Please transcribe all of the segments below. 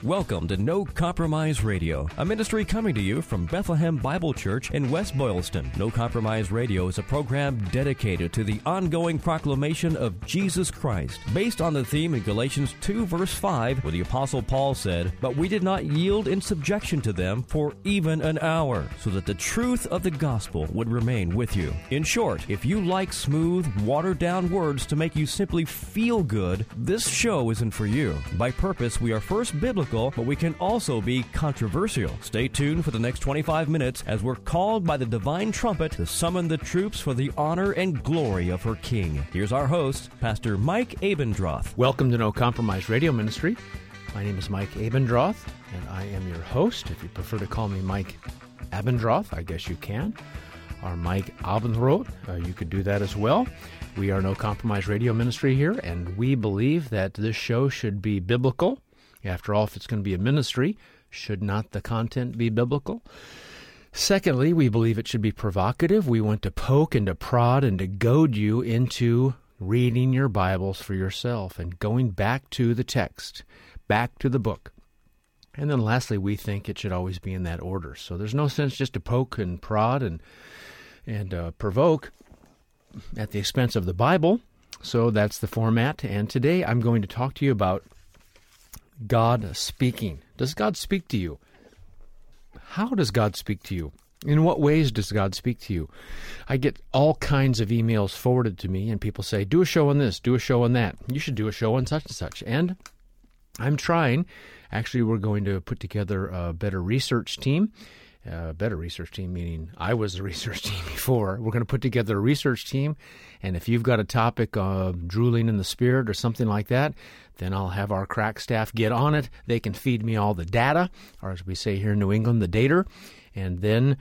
Welcome to No Compromise Radio, a ministry coming to you from Bethlehem Bible Church in West Boylston. No Compromise Radio is a program dedicated to the ongoing proclamation of Jesus Christ, based on the theme in Galatians 2 verse 5, where the Apostle Paul said, "But we did not yield in subjection to them for even an hour, so that the truth of the gospel would remain with you." In short, if you like smooth, watered-down words to make you simply feel good, this show isn't for you. By purpose, we are first biblical, but we can also be controversial. Stay tuned for the next 25 minutes as we're called by the divine trumpet to summon the troops for the honor and glory of her King. Here's our host, Pastor Mike Abendroth. Welcome to No Compromise Radio Ministry. My name is Mike Abendroth, and I am your host. If you prefer to call me Mike Abendroth, I guess you can. Or Mike Abendroth, you could do that as well. We are No Compromise Radio Ministry here, and we believe that this show should be biblical. After all, if it's going to be a ministry, should not the content be biblical? Secondly, we believe it should be provocative. We want to poke and to prod and to goad you into reading your Bibles for yourself and going back to the text, back to the book. And then lastly, we think it should always be in that order. So there's no sense just to poke and prod and provoke at the expense of the Bible. So that's the format. And today I'm going to talk to you about God speaking. Does God speak to you? How does God speak to you? In what ways does God speak to you? I get all kinds of emails forwarded to me, and people say, do a show on this, do a show on that. You should do a show on such and such. And I'm trying. Actually, we're going to put together a better research team. Better research team, meaning I was a research team before. We're going to put together a research team, and if you've got a topic of drooling in the Spirit or something like that, then I'll have our crack staff get on it. They can feed me all the data, or as we say here in New England, the dater, and then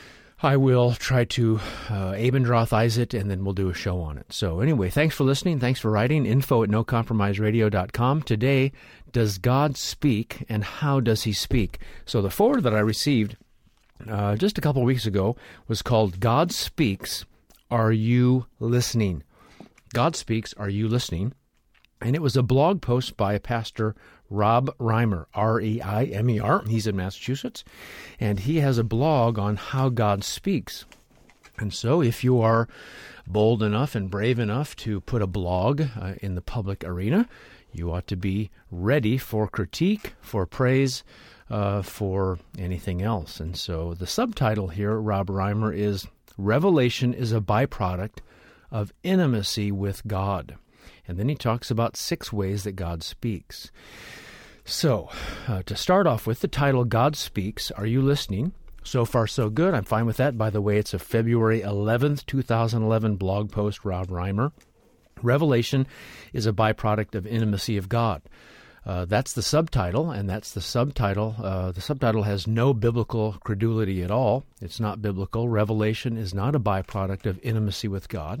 I will try to Abendrothize it, and then we'll do a show on it. So anyway, thanks for listening. Thanks for writing. info@nocompromiseradio.com. Today, does God speak, and how does He speak? So the forward that I received just a couple of weeks ago was called God Speaks, Are You Listening? God Speaks, Are You Listening? And it was a blog post by Pastor Rob Reimer, R-E-I-M-E-R. He's in Massachusetts, and he has a blog on how God speaks. And so if you are bold enough and brave enough to put a blog in the public arena, you ought to be ready for critique, for praise, for anything else. And so the subtitle here, Rob Reimer, is Revelation is a Byproduct of Intimacy with God. And then he talks about 6 ways that God speaks. So, to start off with, the title, God Speaks, Are You Listening? So far, so good. I'm fine with that. By the way, it's a February 11th, 2011 blog post, Rob Reimer. Revelation is a byproduct of intimacy of God. That's the subtitle, and that's the subtitle. The subtitle has no biblical credulity at all. It's not biblical. Revelation is not a byproduct of intimacy with God.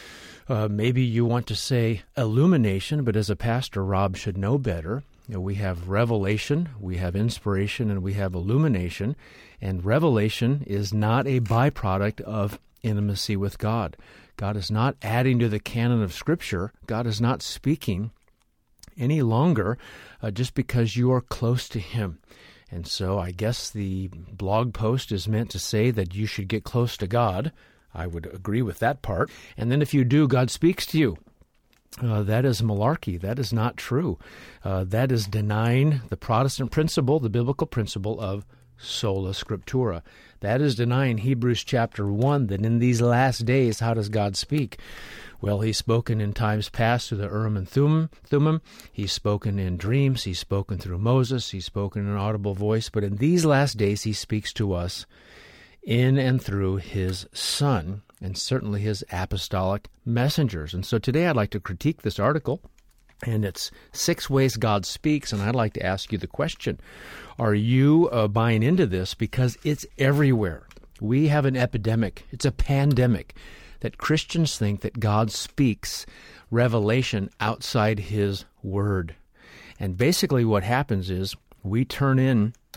Maybe you want to say illumination, but as a pastor, Rob should know better. You know, we have revelation, we have inspiration, and we have illumination. And revelation is not a byproduct of intimacy with God. God is not adding to the canon of Scripture. God is not speaking any longer just because you are close to Him. And so I guess the blog post is meant to say that you should get close to God. I would agree with that part. And then if you do, God speaks to you. That is malarkey. That is not true. That is denying the Protestant principle, the biblical principle of sola scriptura. That is denying Hebrews chapter 1, that in these last days, how does God speak? Well, He's spoken in times past through the Urim and Thummim. He's spoken in dreams. He's spoken through Moses. He's spoken in an audible voice. But in these last days, He speaks to us in and through His Son, and certainly His apostolic messengers. And so today I'd like to critique this article, and it's 6 ways God speaks, and I'd like to ask you the question, are you buying into this? Because it's everywhere. We have an epidemic. It's a pandemic that Christians think that God speaks revelation outside His Word. And basically what happens is we turn in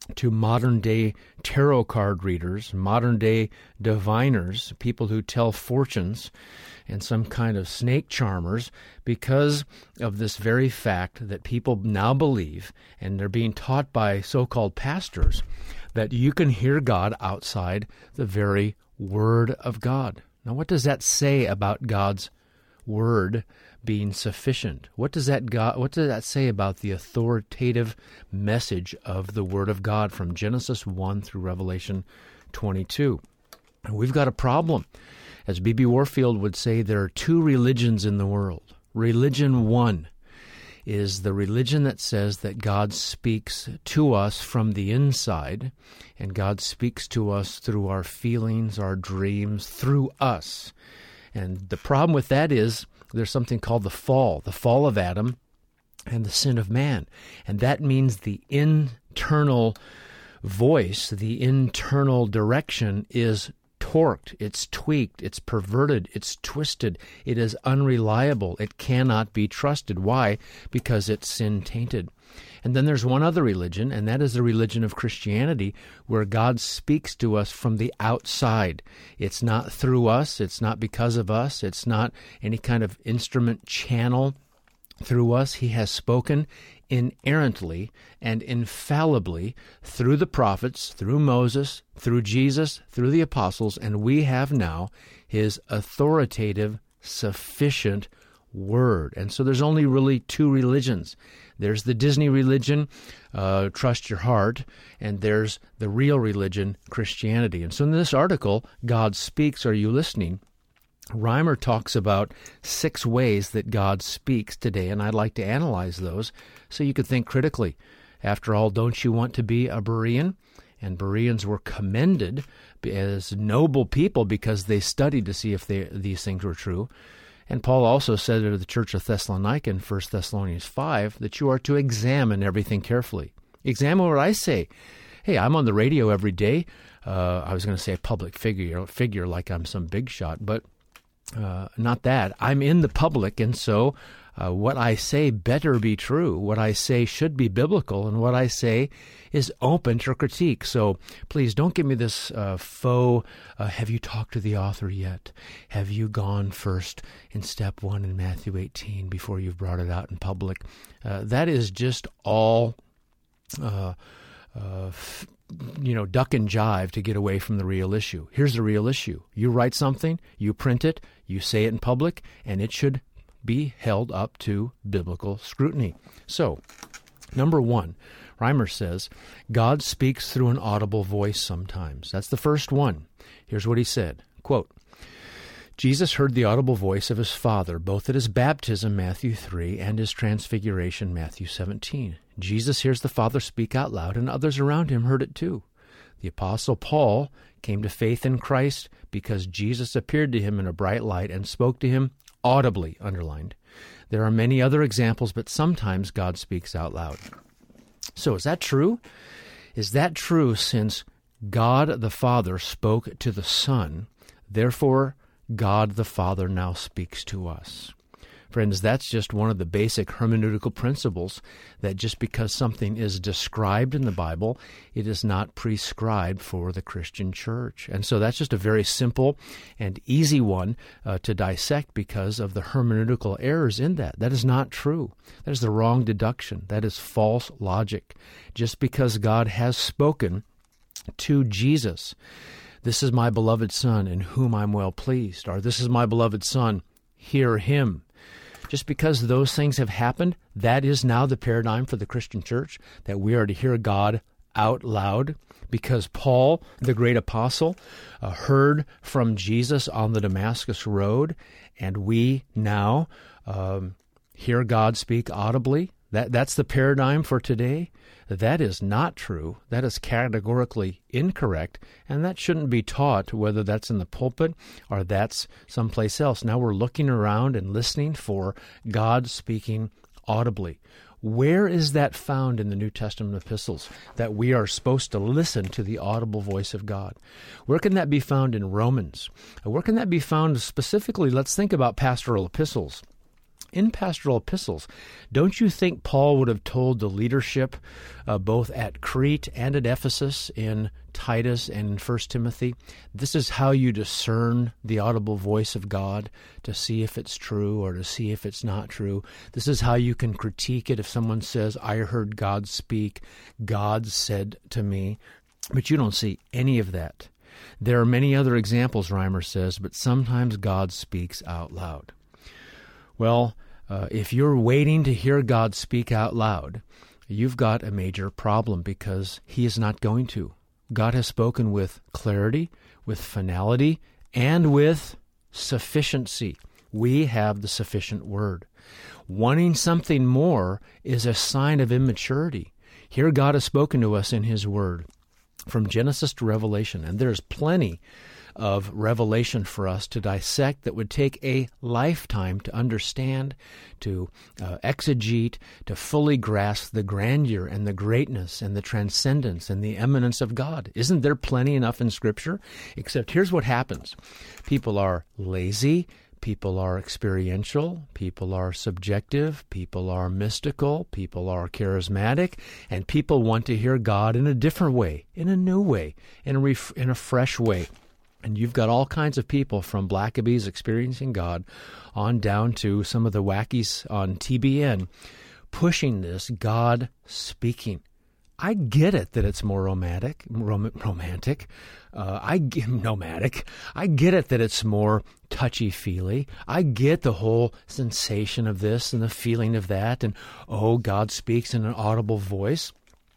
to modern-day tarot card readers, modern-day diviners, people who tell fortunes, and some kind of snake charmers, because of this very fact that people now believe, and they're being taught by so-called pastors, that you can hear God outside the very Word of God. Now, what does that say about God's Word being sufficient? What does that say about the authoritative message of the Word of God from Genesis 1 through Revelation 22? And we've got a problem. As B.B. Warfield would say, there are two religions in the world. Religion one is the religion that says that God speaks to us from the inside, and God speaks to us through our feelings, our dreams, through us. And the problem with that is there's something called the fall of Adam and the sin of man. And that means the internal voice, the internal direction is torqued, it's tweaked, it's perverted, it's twisted, it is unreliable, it cannot be trusted. Why? Because it's sin-tainted. And then there's one other religion, and that is the religion of Christianity, where God speaks to us from the outside. It's not through us, it's not because of us, it's not any kind of instrument channel through us. He has spoken inerrantly and infallibly through the prophets, through Moses, through Jesus, through the apostles, and we have now His authoritative, sufficient Word. And so there's only really two religions. There's the Disney religion, trust your heart, and there's the real religion, Christianity. And so in this article, God Speaks, Are You Listening?, Reimer talks about 6 ways that God speaks today, and I'd like to analyze those so you could think critically. After all, don't you want to be a Berean? And Bereans were commended as noble people because they studied to see if these things were true. And Paul also said to the church of Thessalonica in 1 Thessalonians 5 that you are to examine everything carefully. Examine what I say. Hey, I'm on the radio every day. I was going to say a public figure like I'm some big shot, but not that. I'm in the public, and so what I say better be true. What I say should be biblical, and what I say is open to critique. So please don't give me this faux, have you talked to the author yet? Have you gone first in step 1 in Matthew 18 before you've brought it out in public? That is just all duck and jive to get away from the real issue. Here's the real issue. You write something, you print it, you say it in public, and it should be held up to biblical scrutiny. So, number 1, Reimer says, God speaks through an audible voice sometimes. That's the first one. Here's what he said, quote, Jesus heard the audible voice of his Father, both at his baptism, Matthew 3, and his transfiguration, Matthew 17. Jesus hears the Father speak out loud, and others around him heard it too. The Apostle Paul came to faith in Christ because Jesus appeared to him in a bright light and spoke to him audibly, underlined. There are many other examples, but sometimes God speaks out loud. So is that true? Is that true since God the Father spoke to the Son, therefore God the Father now speaks to us? Friends, that's just one of the basic hermeneutical principles, that just because something is described in the Bible, it is not prescribed for the Christian church. And so that's just a very simple and easy one to dissect because of the hermeneutical errors in that. That is not true. That is the wrong deduction. That is false logic. Just because God has spoken to Jesus, this is my beloved Son in whom I'm well pleased, or this is my beloved Son, hear him. Just because those things have happened, that is now the paradigm for the Christian church, that we are to hear God out loud, because Paul, the great apostle, heard from Jesus on the Damascus Road, and we now hear God speak audibly. That's the paradigm for today. That is not true. That is categorically incorrect, and that shouldn't be taught, whether that's in the pulpit or that's someplace else. Now we're looking around and listening for God speaking audibly. Where is that found in the New Testament epistles, that we are supposed to listen to the audible voice of God? Where can that be found in Romans? Where can that be found specifically? Let's think about pastoral epistles. In pastoral epistles, don't you think Paul would have told the leadership both at Crete and at Ephesus, in Titus and in 1 Timothy, this is how you discern the audible voice of God to see if it's true or to see if it's not true. This is how you can critique it if someone says, I heard God speak, God said to me. But you don't see any of that. There are many other examples, Reimer says, but sometimes God speaks out loud. Well, if you're waiting to hear God speak out loud, you've got a major problem because He is not going to. God has spoken with clarity, with finality, and with sufficiency. We have the sufficient Word. Wanting something more is a sign of immaturity. Here God has spoken to us in His Word from Genesis to Revelation, and there's plenty of revelation for us to dissect that would take a lifetime to understand, to exegete, to fully grasp the grandeur and the greatness and the transcendence and the eminence of God. Isn't there plenty enough in Scripture? Except here's what happens. People are lazy, people are experiential, people are subjective, people are mystical, people are charismatic, and people want to hear God in a different way, in a new way, in a fresh way. And you've got all kinds of people from Blackaby's Experiencing God on down to some of the wackies on TBN pushing this God speaking. I get it that it's more nomadic. I get it that it's more touchy-feely. I get the whole sensation of this and the feeling of that. And, God speaks in an audible voice.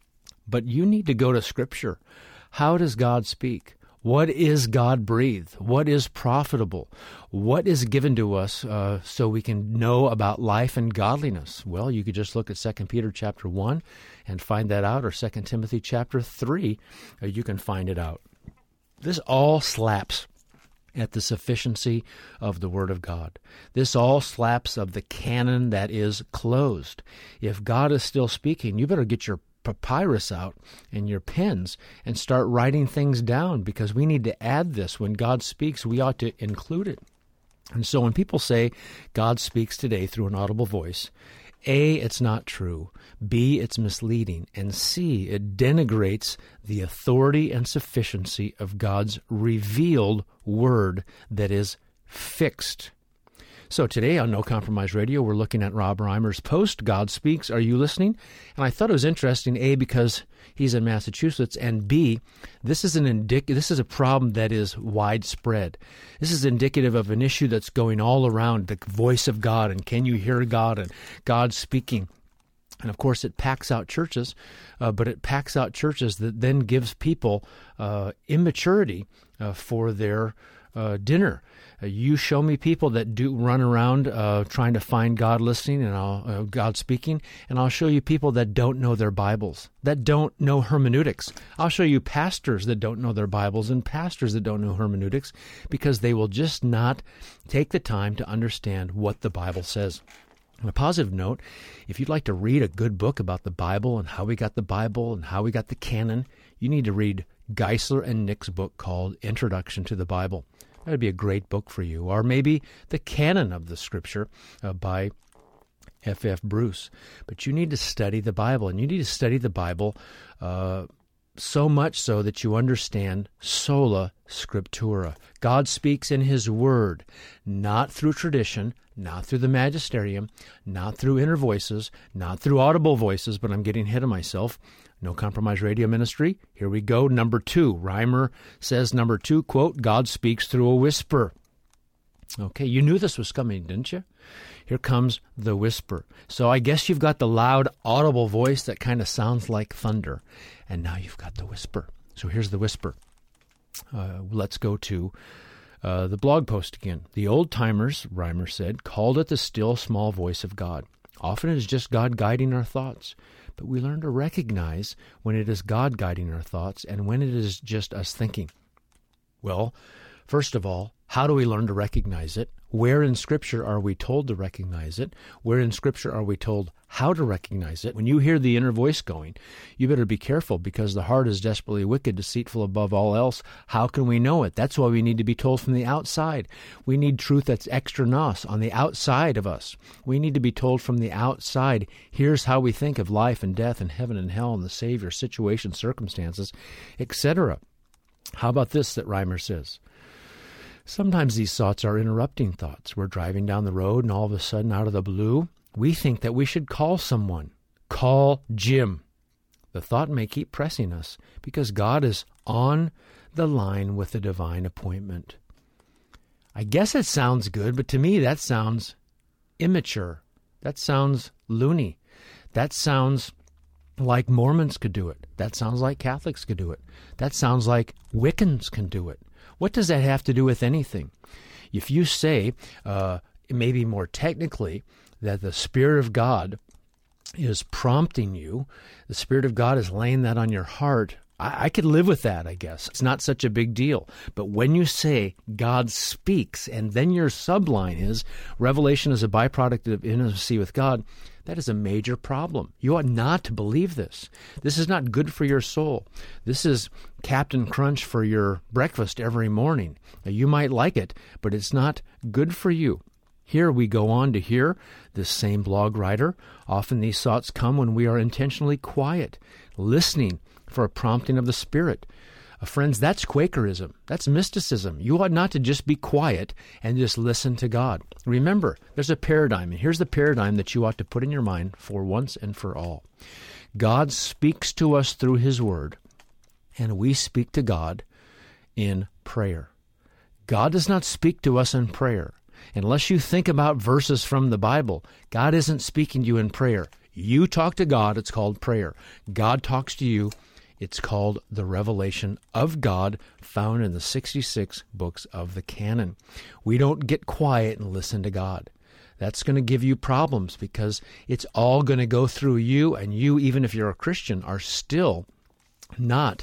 But you need to go to Scripture. How does God speak? What is God-breathed? What is profitable? What is given to us so we can know about life and godliness? Well, you could just look at 2 Peter chapter 1 and find that out, or 2 Timothy chapter 3. You can find it out. This all slaps at the sufficiency of the Word of God. This all slaps of the canon that is closed. If God is still speaking, you better get your papyrus out and your pens and start writing things down, because we need to add this. When God speaks, we ought to include it. And so when people say God speaks today through an audible voice, A, it's not true. B, it's misleading. And C, it denigrates the authority and sufficiency of God's revealed Word that is fixed. So today on No Compromise Radio, we're looking at Rob Reimer's post, God Speaks, Are You Listening? And I thought it was interesting, A, because he's in Massachusetts, and B, this is a problem that is widespread. This is indicative of an issue that's going all around, the voice of God, and can you hear God, and God speaking. And of course, it packs out churches, but it packs out churches that then gives people immaturity for their dinner. You show me people that do run around trying to find God listening and God speaking, and I'll show you people that don't know their Bibles, that don't know hermeneutics. I'll show you pastors that don't know their Bibles and pastors that don't know hermeneutics, because they will just not take the time to understand what the Bible says. On a positive note, if you'd like to read a good book about the Bible and how we got the Bible and how we got the canon, you need to read Geisler and Nick's book called Introduction to the Bible. That would be a great book for you. Or maybe The Canon of the Scripture by F.F. Bruce. But you need to study the Bible, and you need to study the Bible so much so that you understand sola scriptura. God speaks in His Word, not through tradition, not through the magisterium, not through inner voices, not through audible voices, but I'm getting ahead of myself. No Compromise Radio Ministry. Here we go. Number 2. Reimer says, number 2, quote, God speaks through a whisper. Okay, you knew this was coming, didn't you? Here comes the whisper. So I guess you've got the loud, audible voice that kind of sounds like thunder. And now you've got the whisper. So here's the whisper. Let's go to the blog post again. The old-timers, Reimer said, called it the still small voice of God. Often it is just God guiding our thoughts. But we learn to recognize when it is God guiding our thoughts and when it is just us thinking. Well, first of all, How do we learn to recognize it? Where in Scripture are we told to recognize it? Where in Scripture are we told how to recognize it? When you hear the inner voice going, you better be careful, because the heart is desperately wicked, deceitful above all else. How can we know it? That's why we need to be told from the outside. We need truth that's extra nos, on the outside of us. We need to be told from the outside, here's how we think of life and death and heaven and hell and the Savior, situations, circumstances, etc. How about this that Reimer says? Sometimes these thoughts are interrupting thoughts. We're driving down the road, and all of a sudden, out of the blue, we think that we should call someone. Call Jim. The thought may keep pressing us because God is on the line with a divine appointment. I guess it sounds good, but to me that sounds immature. That sounds loony. That sounds like Mormons could do it. That sounds like Catholics could do it. That sounds like Wiccans can do it. What does that have to do with anything? If you say, maybe more technically, that the Spirit of God is prompting you, the Spirit of God is laying that on your heart, I could live with that, I guess. It's not such a big deal. But when you say God speaks, and then your subline is revelation is a byproduct of intimacy with God, that is a major problem. You ought not to believe this. This is not good for your soul. This is Captain Crunch for your breakfast every morning. Now, you might like it, but it's not good for you. Here we go on to hear this same blog writer. Often these thoughts come when we are intentionally quiet, listening for a prompting of the Spirit. Friends, that's Quakerism. That's mysticism. You ought not to just be quiet and just listen to God. Remember, there's a paradigm, and here's the paradigm that you ought to put in your mind for once and for all. God speaks to us through His Word, and we speak to God in prayer. God does not speak to us in prayer. Unless you think about verses from the Bible, God isn't speaking to you in prayer. You talk to God, it's called prayer. God talks to you, it's called the revelation of God found in the 66 books of the canon. We don't get quiet and listen to God. That's going to give you problems because it's all going to go through you, and you, even if you're a Christian, are still not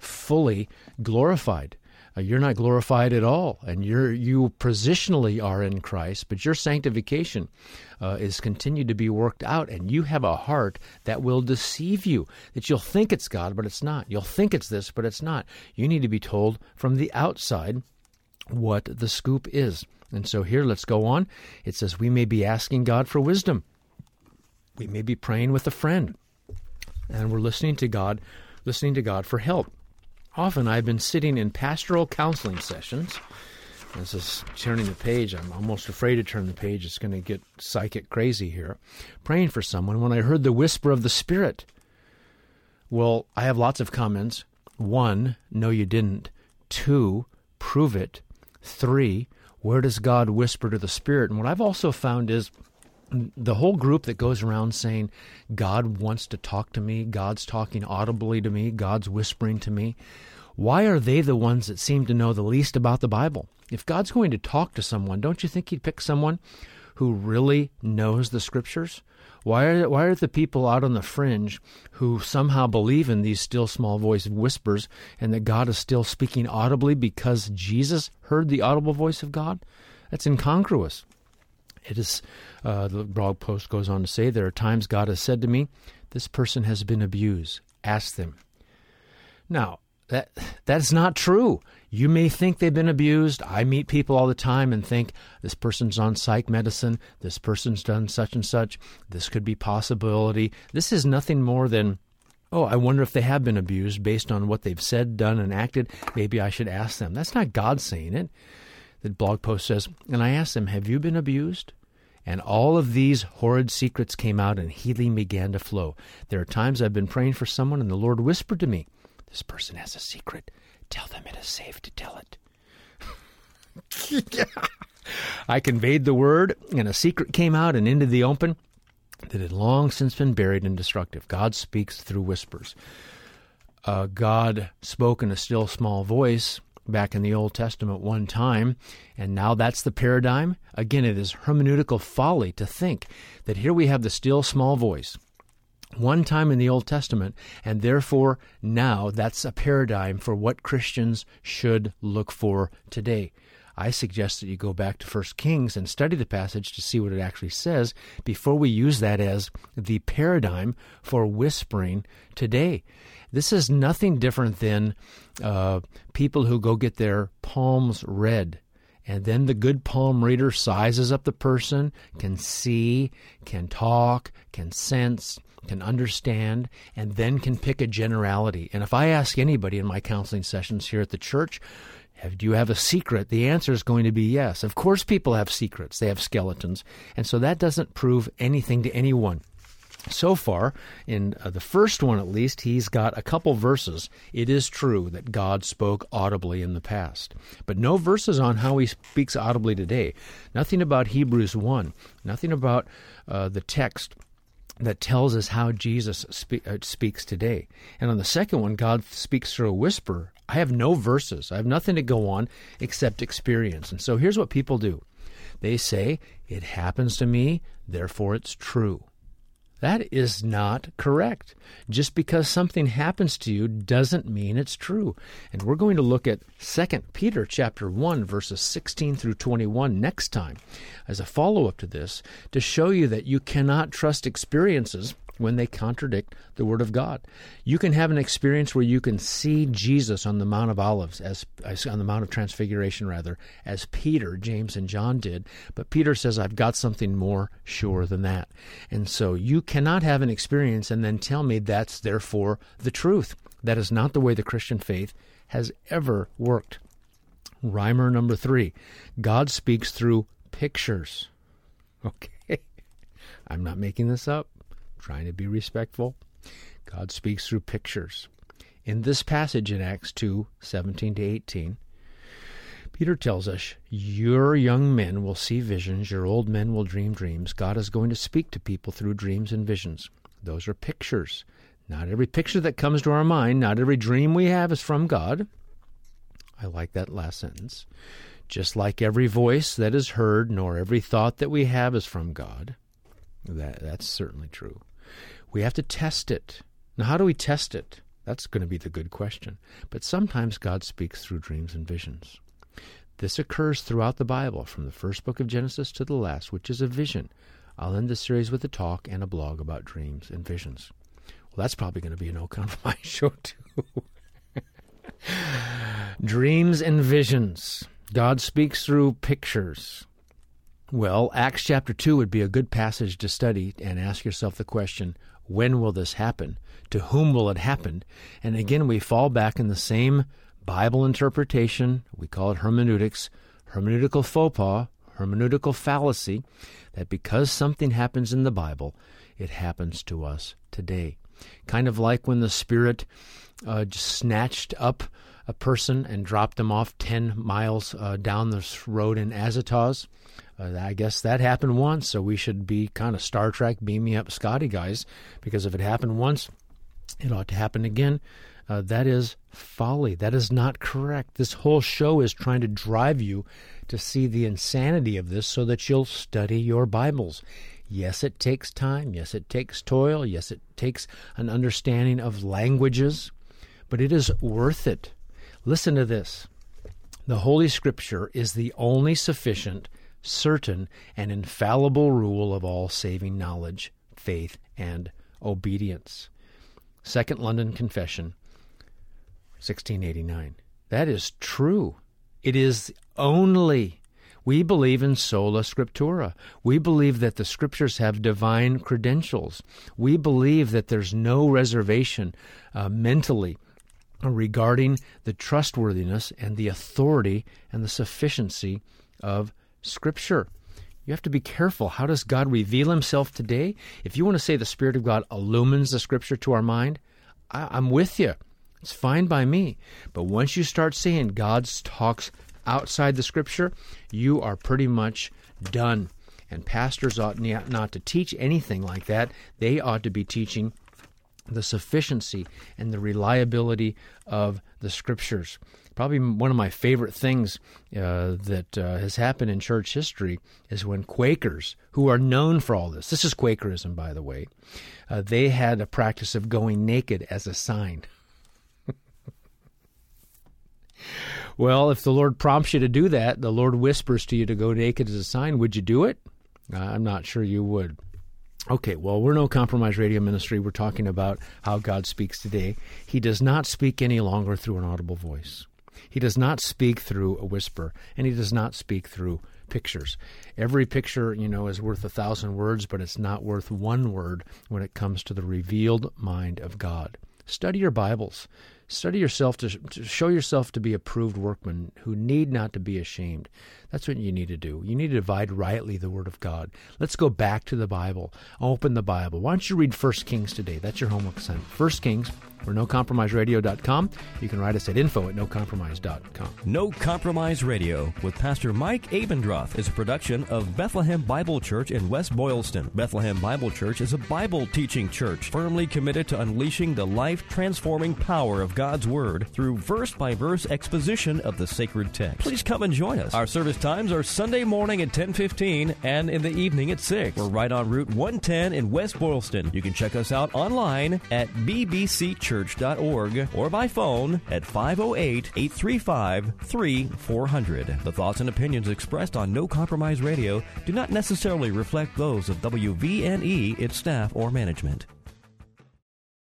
fully glorified. You're not glorified at all, and you positionally are in Christ, but your sanctification is continued to be worked out, and you have a heart that will deceive you, that you'll think it's God, but it's not. You'll think it's this, but it's not. You need to be told from the outside what the scoop is. And so here, let's go on. It says we may be asking God for wisdom. We may be praying with a friend, and we're listening to God for help. Often I've been sitting in pastoral counseling sessions. This is turning the page. I'm almost afraid to turn the page. It's going to get psychic crazy here. Praying for someone when I heard the whisper of the Spirit. Well, I have lots of comments. 1, no you didn't. 2, prove it. 3, where does God whisper to the Spirit? And what I've also found is the whole group that goes around saying, God wants to talk to me, God's talking audibly to me, God's whispering to me. Why are they the ones that seem to know the least about the Bible? If God's going to talk to someone, don't you think He'd pick someone who really knows the Scriptures? Why are the people out on the fringe who somehow believe in these still small voice whispers and that God is still speaking audibly because Jesus heard the audible voice of God? That's incongruous. It is, the blog post goes on to say, there are times God has said to me, this person has been abused. Ask them. Now, that's not true. You may think they've been abused. I meet people all the time and think, this person's on psych medicine, this person's done such and such, this could be possibility. This is nothing more than, I wonder if they have been abused based on what they've said, done, and acted. Maybe I should ask them. That's not God saying it. The blog post says, and I asked them, have you been abused? And all of these horrid secrets came out and healing began to flow. There are times I've been praying for someone and the Lord whispered to me, this person has a secret. Tell them it is safe to tell it. I conveyed the word and a secret came out and into the open that had long since been buried and destructive. God speaks through whispers. God spoke in a still small voice back in the Old Testament one time, and now that's the paradigm. Again, it is hermeneutical folly to think that here we have the still small voice one time in the Old Testament, and therefore now that's a paradigm for what Christians should look for today. I suggest that you go back to 1 Kings and study the passage to see what it actually says before we use that as the paradigm for whispering today. This is nothing different than people who go get their palms read. And then the good palm reader sizes up the person, can see, can talk, can sense, can understand, and then can pick a generality. And if I ask anybody in my counseling sessions here at the church, do you have a secret? The answer is going to be yes. Of course people have secrets. They have skeletons. And so that doesn't prove anything to anyone. So far, in the first one at least, he's got a couple verses. It is true that God spoke audibly in the past, but no verses on how he speaks audibly today. Nothing about Hebrews 1, nothing about the text that tells us how Jesus speaks today. And on the second one, God speaks through a whisper. I have no verses. I have nothing to go on except experience. And so here's what people do. They say, it happens to me, therefore it's true. That is not correct. Just because something happens to you doesn't mean it's true. And we're going to look at 2 Peter chapter 1, verses 16 through 21 next time as a follow-up to this to show you that you cannot trust experiences when they contradict the Word of God. You can have an experience where you can see Jesus on the Mount of Olives, on the Mount of Transfiguration, rather, as Peter, James, and John did. But Peter says, I've got something more sure than that. And so you cannot have an experience and then tell me that's therefore the truth. That is not the way the Christian faith has ever worked. Rhymer number 3, God speaks through pictures. Okay, I'm not making this up. Trying to be respectful. God speaks through pictures. In this passage in Acts 2, 17 to 18, Peter tells us, your young men will see visions, your old men will dream dreams. God is going to speak to people through dreams and visions. Those are pictures. Not every picture that comes to our mind, not every dream we have is from God. I like that last sentence. Just like every voice that is heard, nor every thought that we have is from God. That's certainly true. We have to test it. Now, how do we test it? That's going to be the good question. But sometimes God speaks through dreams and visions. This occurs throughout the Bible, from the first book of Genesis to the last, which is a vision. I'll end this series with a talk and a blog about dreams and visions. Well, that's probably going to be a No Compromise show, too. Dreams and visions. God speaks through pictures. Well, Acts chapter 2 would be a good passage to study and ask yourself the question, when will this happen? To whom will it happen? And again, we fall back in the same Bible interpretation. We call it hermeneutics, hermeneutical faux pas, hermeneutical fallacy, that because something happens in the Bible, it happens to us today. Kind of like when the Spirit just snatched up a person and dropped them off 10 miles down this road in Azotus. I guess that happened once, so we should be kind of Star Trek, beam me up Scotty guys, because if it happened once, it ought to happen again. That is folly. That is not correct. This whole show is trying to drive you to see the insanity of this so that you'll study your Bibles. Yes, it takes time. Yes, it takes toil. Yes, it takes an understanding of languages, but it is worth it. Listen to this. The Holy Scripture is the only sufficient, certain, and infallible rule of all saving knowledge, faith, and obedience. Second London Confession, 1689. That is true. It is only. We believe in sola scriptura. We believe that the Scriptures have divine credentials. We believe that there's no reservation mentally regarding the trustworthiness and the authority and the sufficiency of Scripture. You have to be careful. How does God reveal himself today? If you want to say the Spirit of God illumines the Scripture to our mind, I'm with you. It's fine by me. But once you start saying God talks outside the Scripture, you are pretty much done. And pastors ought not to teach anything like that. They ought to be teaching the sufficiency and the reliability of the Scriptures. Probably one of my favorite things that has happened in church history is when Quakers, who are known for all this is Quakerism, by the way, they had a practice of going naked as a sign. Well, if the Lord prompts you to do that, the Lord whispers to you to go naked as a sign, would you do it? I'm not sure you would. Okay, well, we're No Compromise Radio Ministry. We're talking about how God speaks today. He does not speak any longer through an audible voice. He does not speak through a whisper, and he does not speak through pictures. Every picture, is worth 1,000 words, but it's not worth one word when it comes to the revealed mind of God. Study your Bibles. Study yourself to show yourself to be approved workmen who need not to be ashamed. That's what you need to do. You need to divide rightly the Word of God. Let's go back to the Bible. Open the Bible. Why don't you read 1 Kings today? That's your homework assignment. 1 Kings. We're NoCompromiseRadio.com. You can write us at info@NoCompromise.com. No Compromise Radio with Pastor Mike Abendroth is a production of Bethlehem Bible Church in West Boylston. Bethlehem Bible Church is a Bible-teaching church firmly committed to unleashing the life-transforming power of God's Word through verse-by-verse exposition of the sacred text. Please come and join us. Our service times are Sunday morning at 10:15 and in the evening at 6. We're right on Route 110 in West Boylston. You can check us out online at bbcchurch.org or by phone at 508-835-3400. The thoughts and opinions expressed on No Compromise Radio do not necessarily reflect those of WVNE, its staff, or management.